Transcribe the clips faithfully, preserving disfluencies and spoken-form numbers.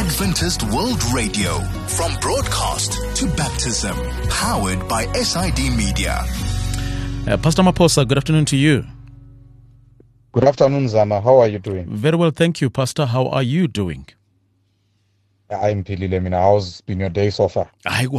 Adventist World Radio, from broadcast to baptism, powered by S I D Media. Uh, Pastor Maposa, good afternoon to you. Good afternoon, Zama. How are you doing? Very well, thank you, Pastor. How are you doing? I'm Philile Mina. How's been your day so far?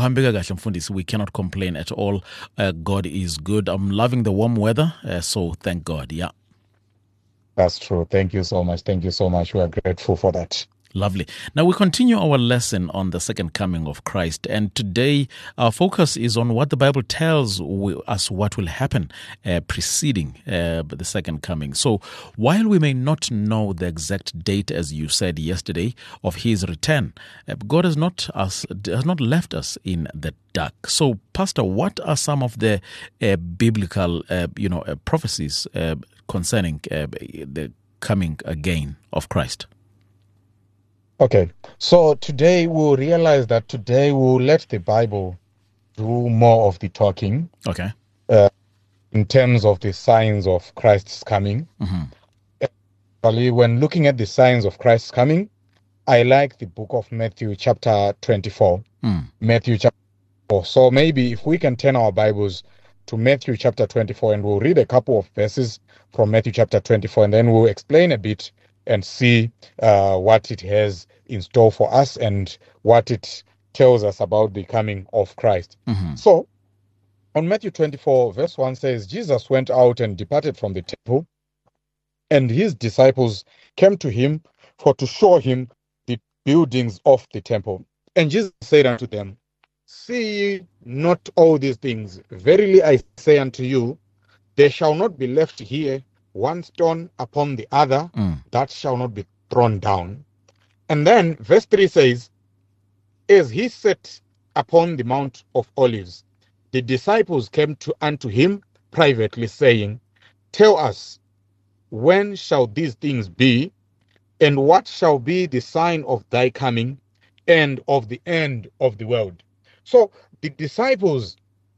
We cannot complain at all. Uh, God is good. I'm loving the warm weather, uh, so thank God, yeah. That's true. Thank you so much. Thank you so much. We are grateful for that. Lovely. Now we continue our lesson on the second coming of Christ, and today our focus is on what the Bible tells us what will happen uh, preceding uh, the second coming. So while we may not know the exact date, as you said yesterday, of his return, uh, God has not us has not left us in the dark. So, Pastor, what are some of the uh, biblical, uh, you know, uh, prophecies uh, concerning uh, the coming again of Christ? Okay, so today we'll realize that today we'll let the Bible do more of the talking. Okay. Uh, in terms of the signs of Christ's coming. Mm-hmm. Actually, when looking at the signs of Christ's coming, I like the book of Matthew chapter twenty-four. Mm. Matthew chapter four. So maybe if we can turn our Bibles to Matthew chapter twenty-four, and we'll read a couple of verses from Matthew chapter twenty-four, and then we'll explain a bit and see uh, what it has in store for us and what it tells us about the coming of Christ. Mm-hmm. So, on Matthew twenty-four, verse one says, Jesus went out and departed from the temple, and his disciples came to him for to show him the buildings of the temple. And Jesus said unto them, See ye not all these things? Verily I say unto you, there shall not be left here one stone upon the other mm. that shall not be thrown down. And then verse three says, As he sat upon the Mount of Olives, the disciples came to unto him privately, saying, Tell us, when shall these things be? And what shall be the sign of thy coming and of the end of the world? So the disciples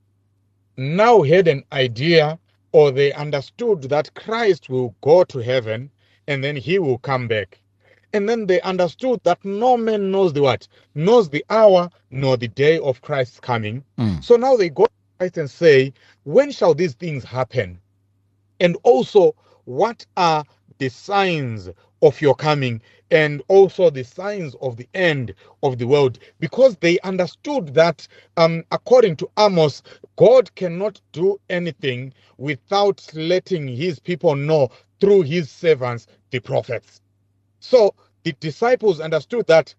now had an idea, or they understood that Christ will go to heaven and then he will come back. And then they understood that no man knows the what? Knows the hour nor the day of Christ's coming. Mm. So now they go to Christ and say, when shall these things happen? And also, what are the signs of your coming and also the signs of the end of the world? Because they understood that um, according to Amos, God cannot do anything without letting his people know through his servants, the prophets. So the disciples understood that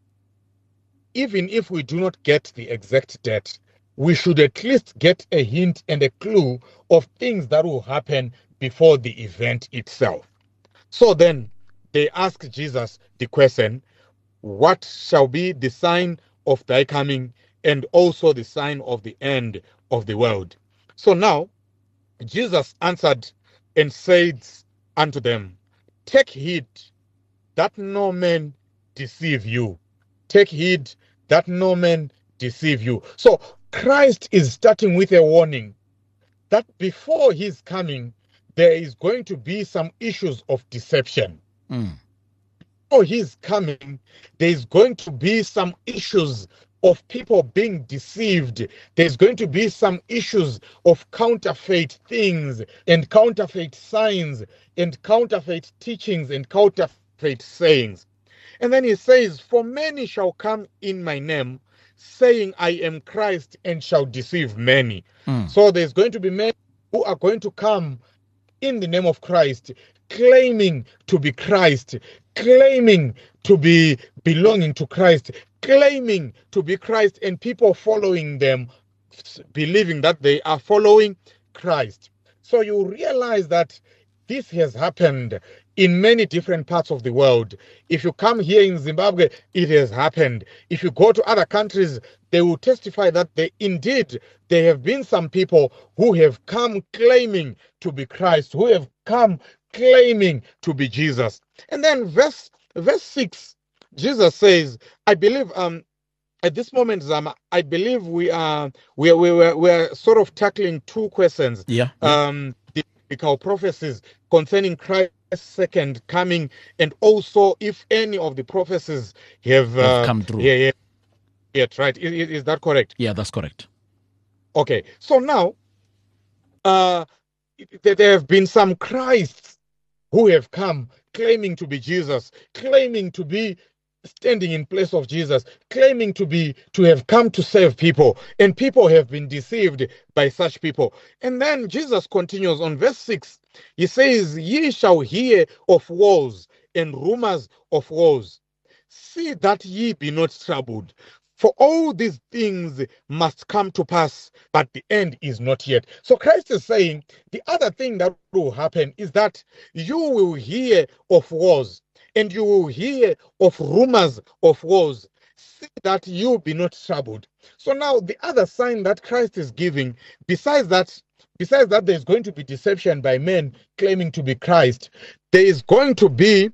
even if we do not get the exact date, we should at least get a hint and a clue of things that will happen before the event itself. So then they asked Jesus the question, what shall be the sign of thy coming and also the sign of the end of the world? So now Jesus answered and said unto them, Take heed that no man deceive you. Take heed that no man deceive you. So Christ is starting with a warning that before his coming, there is going to be some issues of deception. Mm. Before his coming, there is going to be some issues of people being deceived. There's going to be some issues of counterfeit things and counterfeit signs and counterfeit teachings and counterfeit sayings. And then he says, For many shall come in my name, saying, I am Christ, and shall deceive many. Mm. So there's going to be many who are going to come in the name of Christ, claiming to be Christ, claiming to be belonging to Christ, claiming to be Christ, and people following them, believing that they are following Christ. So you realize that this has happened in many different parts of the world. If you come here in Zimbabwe, it has happened. If you go to other countries, they will testify that they indeed, there have been some people who have come claiming to be Christ, who have come claiming to be Jesus. And then verse verse six, Jesus says, I believe um at this moment, Zama, I believe we are we are we are, we are sort of tackling two questions. Yeah. Um the biblical prophecies concerning Christ second coming, and also if any of the prophecies have, have uh, come through. Yeah, yeah, yeah, right. Is, is that correct? Yeah, that's correct. Okay, so now uh, there have been some Christs who have come claiming to be Jesus, claiming to be standing in place of Jesus, claiming to be to have come to save people, and people have been deceived by such people. And then Jesus continues on verse six. He says, "Ye shall hear of wars and rumors of wars. See that ye be not troubled. For all these things must come to pass, but the end is not yet." So Christ is saying the other thing that will happen is that you will hear of wars and you will hear of rumors of wars. See that you be not troubled. So now the other sign that Christ is giving, besides that, besides that there's going to be deception by men claiming to be Christ, there is going to be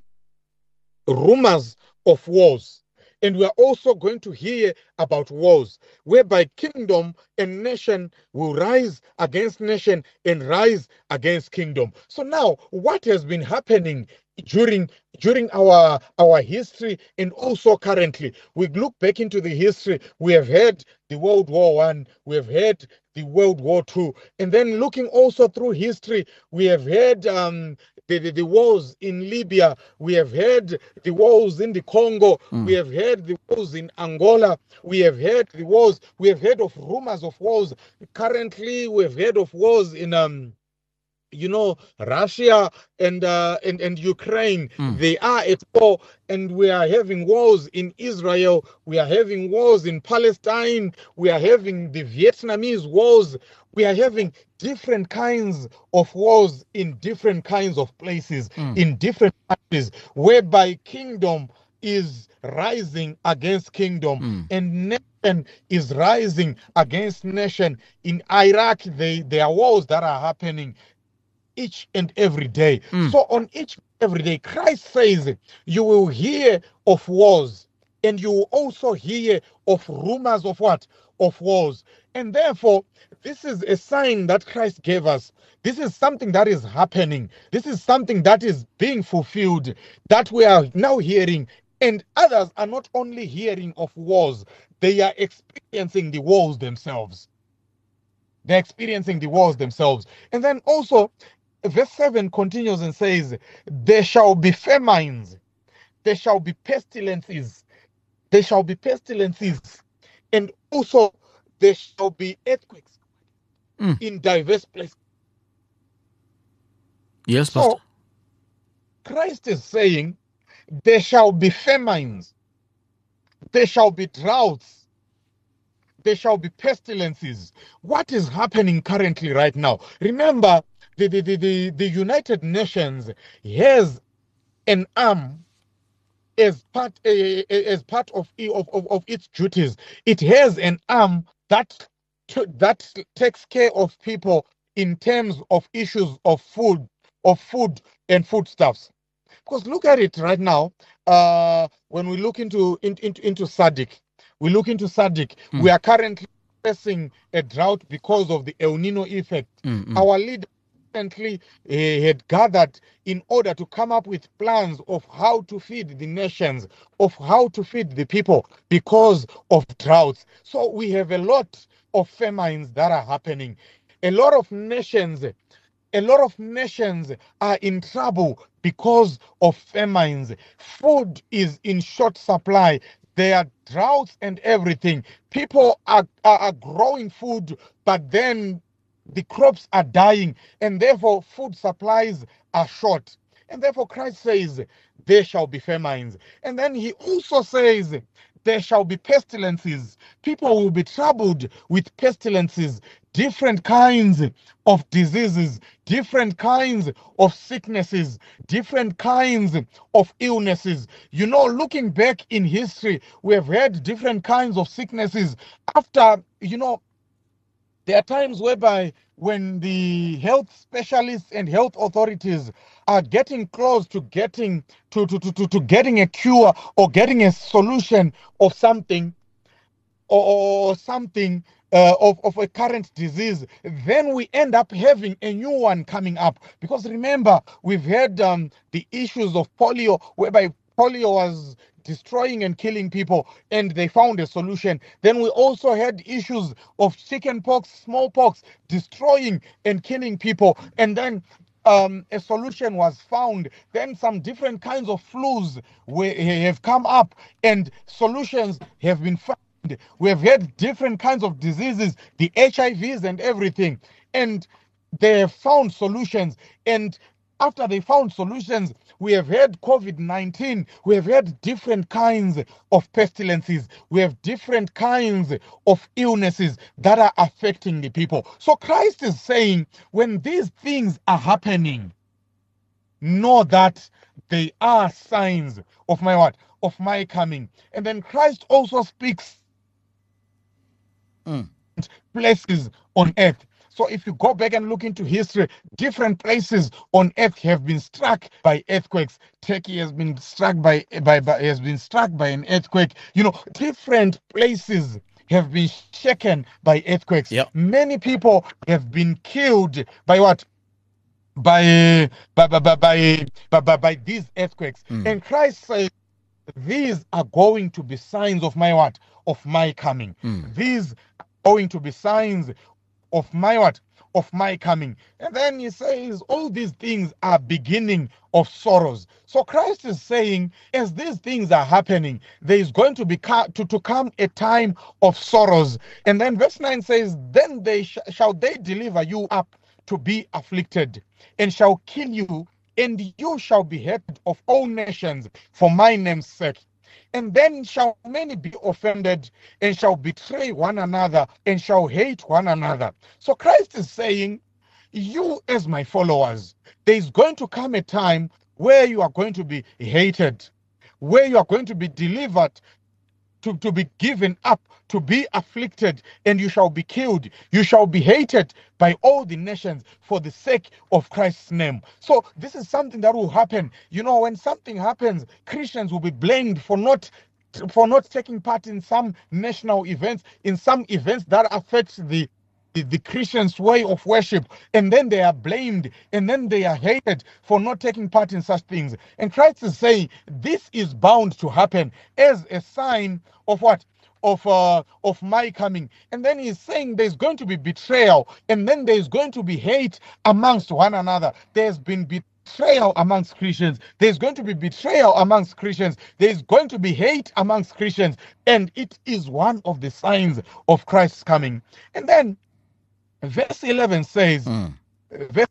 rumors of wars. And we are also going to hear about wars, whereby kingdom and nation will rise against nation and rise against kingdom. So now, what has been happening during during our our history and also currently? We look back into the history. We have had the World War One. We have had the World War Two, and then looking also through history, we have had um, The, the, the wars in Libya, we have had the wars in the Congo, mm. we have had the wars in Angola, we have had the wars, we have heard of rumors of wars. Currently, we have heard of wars in, um, you know, Russia and, uh, and, and Ukraine. Mm. They are at war, and we are having wars in Israel, we are having wars in Palestine, we are having the Vietnamese wars, we are having different kinds of wars in different kinds of places, mm. in different countries, whereby kingdom is rising against kingdom, mm. and nation is rising against nation. In Iraq, they, there are wars that are happening each and every day. Mm. So on each and every day, Christ says, you will hear of wars, and you will also hear of rumors of what? Of wars. And therefore, this is a sign that Christ gave us. This is something that is happening. This is something that is being fulfilled, that we are now hearing. And others are not only hearing of wars, they are experiencing the wars themselves. They're experiencing the wars themselves. And then also, verse seven continues and says, there shall be famines, there shall be pestilences, there shall be pestilences, and also there shall be earthquakes mm. in diverse places. Yes, so, Pastor. Christ is saying there shall be famines, there shall be droughts, there shall be pestilences. What is happening currently right now? Remember, the, the, the, the, the United Nations has an arm as part uh, as part of, of, of, of its duties. It has an arm that that takes care of people in terms of issues of food, of food and foodstuffs. Because look at it right now. Uh, when we look into in, into into S A D C, we look into S A D C. Mm. We are currently facing a drought because of the El Nino effect. Mm-hmm. Our leader recently uh, had gathered in order to come up with plans of how to feed the nations, of how to feed the people because of droughts. So we have a lot of famines that are happening. A lot of nations, a lot of nations are in trouble because of famines. Food is in short supply. There are droughts and everything. People are, are, are growing food, but then the crops are dying, and therefore food supplies are short. And therefore Christ says, there shall be famines. And then he also says, there shall be pestilences. People will be troubled with pestilences, different kinds of diseases, different kinds of sicknesses, different kinds of illnesses. You know, looking back in history, we have had different kinds of sicknesses. After, you know, there are times whereby when the health specialists and health authorities are getting close to getting to, to, to, to, to getting a cure or getting a solution of something or, or something, uh, of, of a current disease, then we end up having a new one coming up. Because remember, we've had um, the issues of polio, whereby polio was destroying and killing people, and they found a solution. Then we also had issues of chickenpox, smallpox, destroying and killing people, and then um, a solution was found. Then some different kinds of flus we, have come up, and solutions have been found. We have had different kinds of diseases, the H I Vs and everything, and they have found solutions. And after they found solutions, we have had COVID nineteen, we have had different kinds of pestilences, we have different kinds of illnesses that are affecting the people. So Christ is saying, when these things are happening, know that they are signs of my what? Of my coming. And then Christ also speaks Mm. places on earth. So if you go back and look into history, different places on earth have been struck by earthquakes. Turkey has been struck by, by, by has been struck by an earthquake. You know, different places have been shaken by earthquakes. Yep. Many people have been killed by what? By by by by by, by, by, by these earthquakes. Mm. And Christ says, these are going to be signs of my what? Of my coming. Mm. These are going to be signs of my what? Of my coming. And then he says, all these things are beginning of sorrows. So Christ is saying, as these things are happening, there is going to be to, to come a time of sorrows. And then verse nine says, then they sh- shall they deliver you up to be afflicted, and shall kill you, and you shall be hated of all nations for my name's sake. And then shall many be offended, and shall betray one another, and shall hate one another. So Christ is saying, you as my followers, there is going to come a time where you are going to be hated, where you are going to be delivered, to, to be given up, to be afflicted, and you shall be killed. You shall be hated by all the nations for the sake of Christ's name. So this is something that will happen. You know, when something happens, Christians will be blamed for not for not taking part in some national events, in some events that affect the The, the Christians' way of worship, and then they are blamed, and then they are hated for not taking part in such things. And Christ is saying this is bound to happen as a sign of what? Of uh, of my coming. And then he's saying there's going to be betrayal, and then there's going to be hate amongst one another. There's been betrayal amongst Christians. There's going to be betrayal amongst Christians. There's going to be hate amongst Christians, and it is one of the signs of Christ's coming. And then verse eleven says, Mm. verse,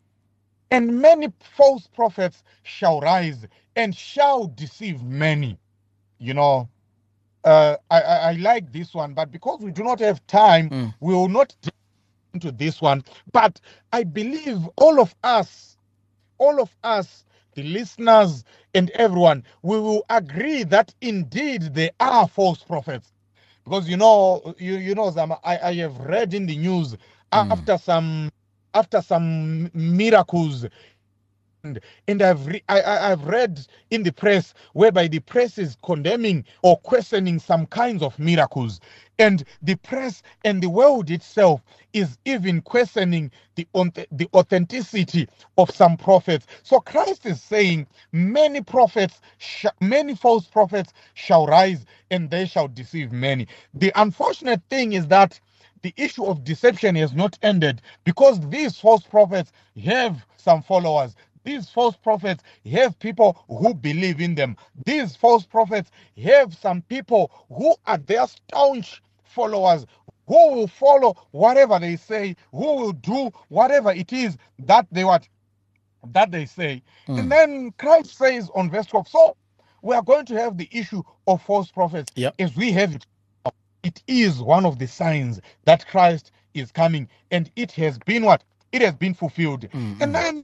and many false prophets shall rise and shall deceive many. You know, uh, I, I, I like this one, but because we do not have time, Mm. we will not get into this one. But I believe all of us, all of us, the listeners and everyone, we will agree that indeed there are false prophets. Because you know, you you know, Zama, I, I have read in the news Mm. after some after some miracles, and, and I've re- I, I, I've read in the press whereby the press is condemning or questioning some kinds of miracles, and the press and the world itself is even questioning the the authenticity of some prophets. So Christ is saying many prophets, sh- many false prophets shall rise, and they shall deceive many. The unfortunate thing is that the issue of deception has not ended, because these false prophets have some followers. These false prophets have people who believe in them. These false prophets have some people who are their staunch followers, who will follow whatever they say, who will do whatever it is that they what that they say. Mm. And then Christ says on verse twelve, so we are going to have the issue of false prophets. Yep. As we have it. It is one of the signs that Christ is coming, and it has been what? It has been fulfilled. Mm-hmm. And then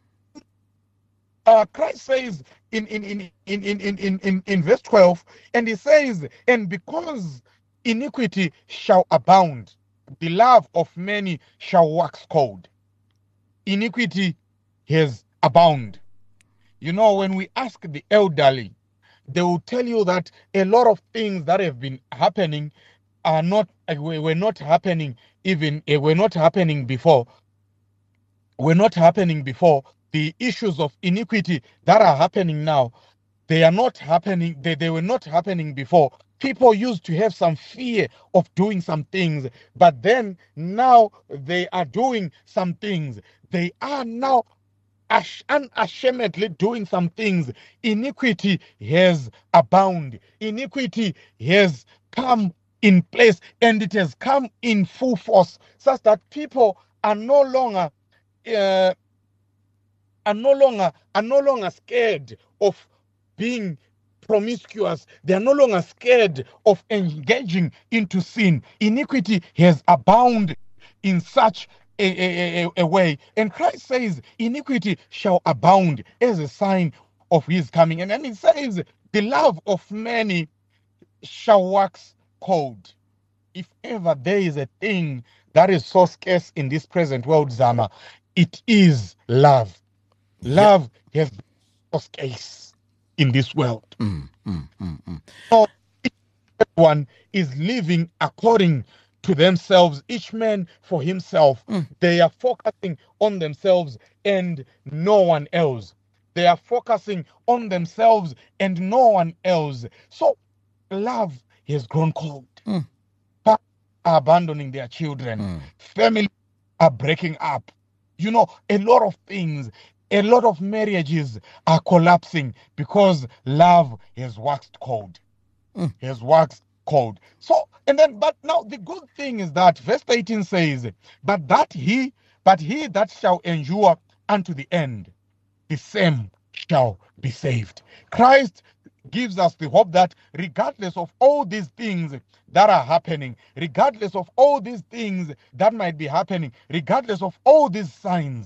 uh, Christ says in in, in, in, in, in, in in verse twelve, and he says, and because iniquity shall abound, the love of many shall wax cold. Iniquity has abound. You know, when we ask the elderly, they will tell you that a lot of things that have been happening are not uh, were not happening even uh, were not happening before were not happening before. The issues of iniquity that are happening now, they are not happening, they, they were not happening before. People used to have some fear of doing some things, but then now they are doing some things. They are now ash- unashamedly doing some things. Iniquity has abounded. Iniquity has come in place, and it has come in full force, such that people are no longer uh, are no longer are no longer scared of being promiscuous. They are no longer scared of engaging into sin. Iniquity has abounded in such a, a, a, a way, and Christ says iniquity shall abound as a sign of his coming. And then he says the love of many shall wax cold. If ever there is a thing that is so scarce in this present world, Zama, it is love. Love yep. has been so scarce in this world. Mm, mm, mm, mm. So each one is living according to themselves, each man for himself. Mm. They are focusing on themselves and no one else. They are focusing on themselves and no one else. So love has grown cold. Mm. Are abandoning their children. Mm. Families are breaking up. You know, a lot of things, a lot of marriages are collapsing because love has waxed cold. Mm. Has waxed cold. So, and then, but now the good thing is that verse eighteen says, but that he, but he that shall endure unto the end, the same shall be saved. Christ gives us the hope that regardless of all these things that are happening, regardless of all these things that might be happening, regardless of all these signs,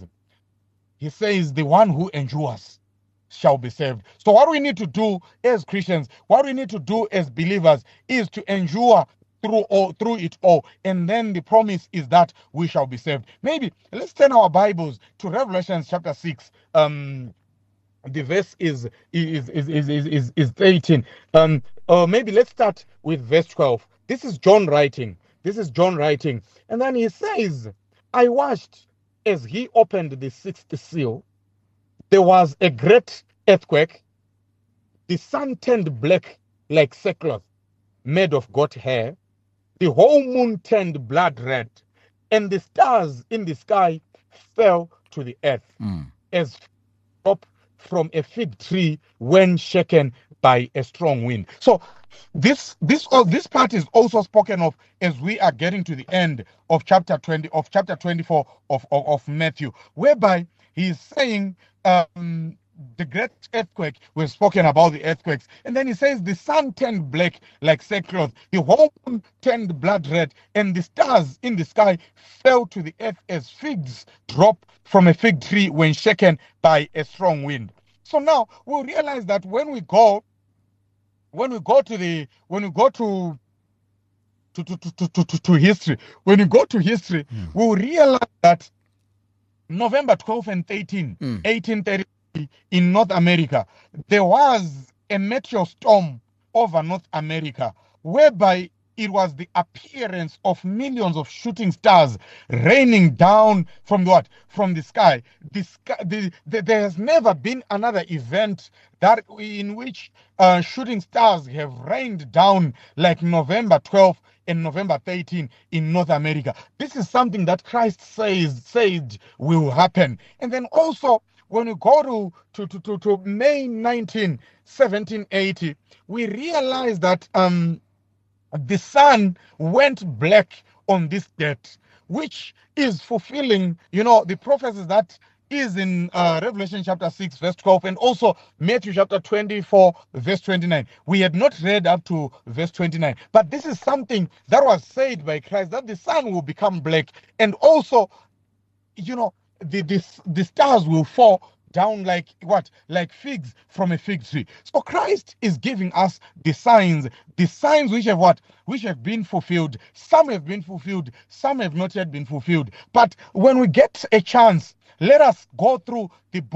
he says the one who endures shall be saved. So what we need to do as Christians, what we need to do as believers is to endure through all, through it all. And then the promise is that we shall be saved. Maybe let's turn our Bibles to Revelation chapter six. Um, the verse is is is is is, is, is eighteen. Um, or maybe let's start with verse twelve. This is John writing. This is John writing. And then he says, I watched as he opened the sixth seal. There was a great earthquake. The sun turned black like sackcloth made of goat hair. The whole moon turned blood red. And the stars in the sky fell to the earth mm. as drop from a fig tree when shaken by a strong wind. So this this oh, this part is also spoken of as we are getting to the end of chapter twenty of chapter twenty-four of, of, of Matthew, whereby he is saying um, the great earthquake. We've spoken about the earthquakes, and then he says the sun turned black like sackcloth, the whole moon turned blood red, and the stars in the sky fell to the earth as figs drop from a fig tree when shaken by a strong wind. So now we'll realize that when we go, when we go to the, when we go to to to to to, to, to history, when we go to history, mm. we'll realize that November twelfth and thirteenth, mm. eighteen thirty in North America, there was a meteor storm over North America, whereby it was the appearance of millions of shooting stars raining down from the what? From the sky. The sky the, the, there has never been another event that in which uh, shooting stars have rained down like November twelfth and November thirteenth in North America. This is something that Christ says said will happen. And then also, when we go to, to, to, to, to May nineteenth, seventeen eighty, we realize that um, the sun went black on this date, which is fulfilling, you know, the prophecies that is in uh, Revelation chapter six, verse twelve, and also Matthew chapter twenty-four, verse twenty-nine. We had not read up to verse twenty-nine, but this is something that was said by Christ, that the sun will become black, and also, you know, the, the, the stars will fall down like what? Like figs from a fig tree. So Christ is giving us the signs, the signs which have what? Which have been fulfilled. Some have been fulfilled, some have not yet been fulfilled. But when we get a chance, let us go through the book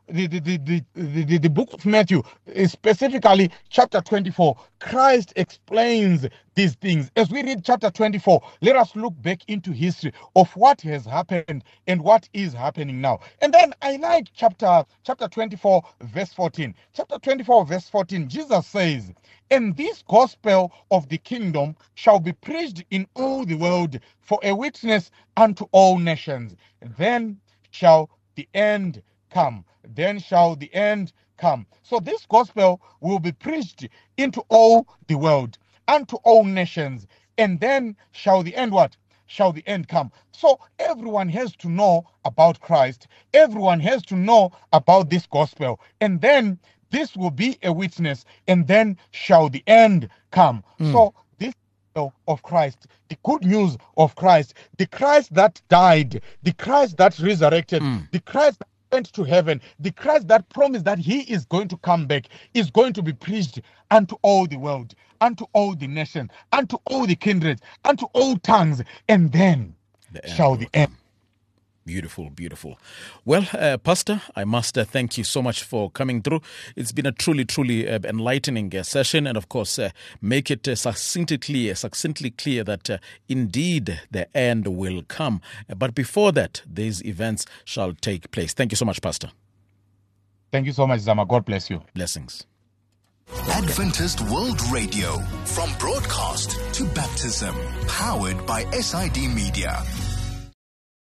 the, the, the, the, the, the book of Matthew, specifically chapter twenty-four, Christ explains these things. As we read chapter twenty-four, let us look back into history of what has happened and what is happening now. And then I like chapter, chapter twenty-four, verse fourteen. Chapter twenty-four, verse fourteen, Jesus says, "And this gospel of the kingdom shall be preached in all the world for a witness unto all nations. Then shall the end come." Then shall the end come. So this gospel will be preached into all the world, unto all nations. And then shall the end what? Shall the end come. So everyone has to know about Christ. Everyone has to know about this gospel. And then this will be a witness. And then shall the end come. Mm. So this of Christ, the good news of Christ, the Christ that died, the Christ that resurrected, mm. the Christ that went to heaven, the Christ that promised that he is going to come back, is going to be preached unto all the world, unto all the nations, unto all the kindreds, unto all tongues, and then the shall the end. Beautiful, beautiful. Well, uh, Pastor, I must uh, thank you so much for coming through. It's been a truly, truly uh, enlightening uh, session, and of course, uh, make it uh, succinctly clear, succinctly clear that uh, indeed the end will come. Uh, but before that, these events shall take place. Thank you so much, Pastor. Thank you so much, Zama. God bless you. Blessings. Adventist World Radio, from broadcast to baptism, powered by S I D Media.